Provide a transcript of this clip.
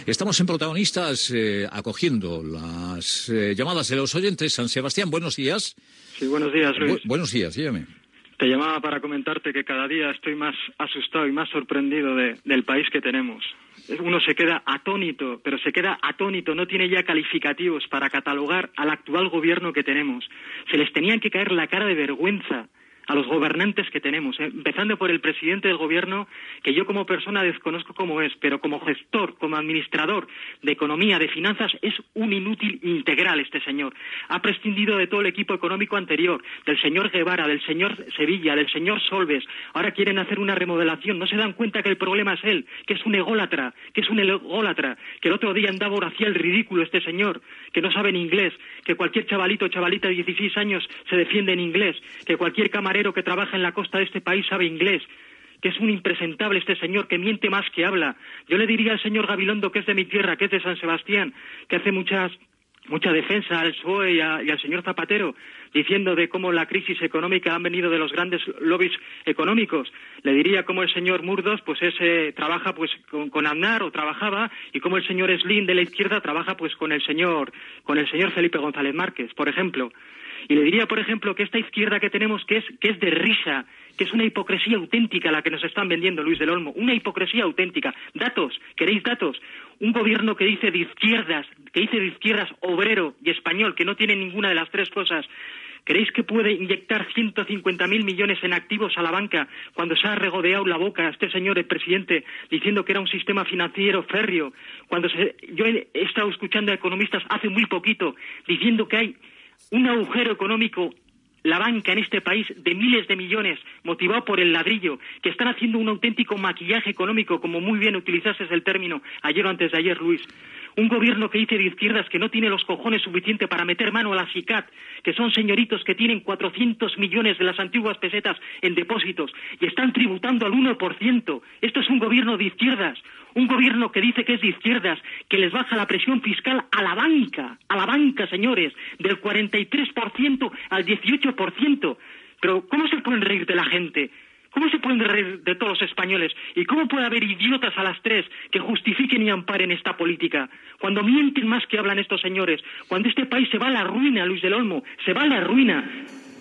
Estamos en Protagonistas acogiendo las llamadas de los oyentes. San Sebastián, buenos días. Sí, buenos días, Luis. Buenos días, dígame. Te llamaba para comentarte que cada día estoy más asustado y más sorprendido del país que tenemos. Uno se queda atónito, pero se queda atónito, no tiene ya calificativos para catalogar al actual gobierno que tenemos. Se les tenían que caer la cara de vergüenza a los gobernantes que tenemos, empezando por el presidente del gobierno, que yo como persona desconozco cómo es, pero como gestor, como administrador de economía, de finanzas, es un inútil integral este señor. Ha prescindido de todo el equipo económico anterior, del señor Guevara, del señor Sevilla, del señor Solbes. Ahora quieren hacer una remodelación, no se dan cuenta que el problema es él, que es un ególatra, que el otro día andaba ahora hacía el ridículo este señor, que no sabe en inglés, que cualquier chavalito o chavalita de 16 años se defiende en inglés, que cualquier camarero que trabaja en la costa de este país sabe inglés, que es un impresentable este señor, que miente más que habla. Yo le diría al señor Gabilondo, que es de mi tierra, que es de San Sebastián, que hace mucha defensa al PSOE y al señor Zapatero, diciendo de cómo la crisis económica ha venido de los grandes lobbies económicos. Le diría cómo el señor Murdos trabaja con Aznar, o trabajaba, y cómo el señor Slim de la izquierda trabaja con el señor Felipe González Márquez, por ejemplo. Y le diría, por ejemplo, que esta izquierda que tenemos, que es de risa, que es una hipocresía auténtica la que nos están vendiendo, Luis del Olmo, una hipocresía auténtica. Datos, ¿queréis datos? Un gobierno que dice de izquierdas obrero y español, que no tiene ninguna de las tres cosas. ¿Creéis que puede inyectar 150.000 millones en activos a la banca cuando se ha regodeado la boca este señor, el presidente, diciendo que era un sistema financiero férreo? Yo he estado escuchando a economistas hace muy poquito diciendo que hay un agujero económico, la banca en este país, de miles de millones, motivado por el ladrillo, que están haciendo un auténtico maquillaje económico, como muy bien utilizases el término ayer o antes de ayer, Luis. Un gobierno que dice de izquierdas que no tiene los cojones suficientes para meter mano a la SICAT, que son señoritos que tienen 400 millones de las antiguas pesetas en depósitos y están tributando al 1%. Esto es un gobierno de izquierdas, un gobierno que dice que es de izquierdas, que les baja la presión fiscal a la banca, señores, del 43% al 18%. Pero ¿cómo se pueden reír de la gente? ¿Cómo se pueden reír de todos los españoles? ¿Y cómo puede haber idiotas a las tres que justifiquen y amparen esta política? Cuando mienten más que hablan estos señores, cuando este país se va a la ruina, Luis del Olmo, se va a la ruina.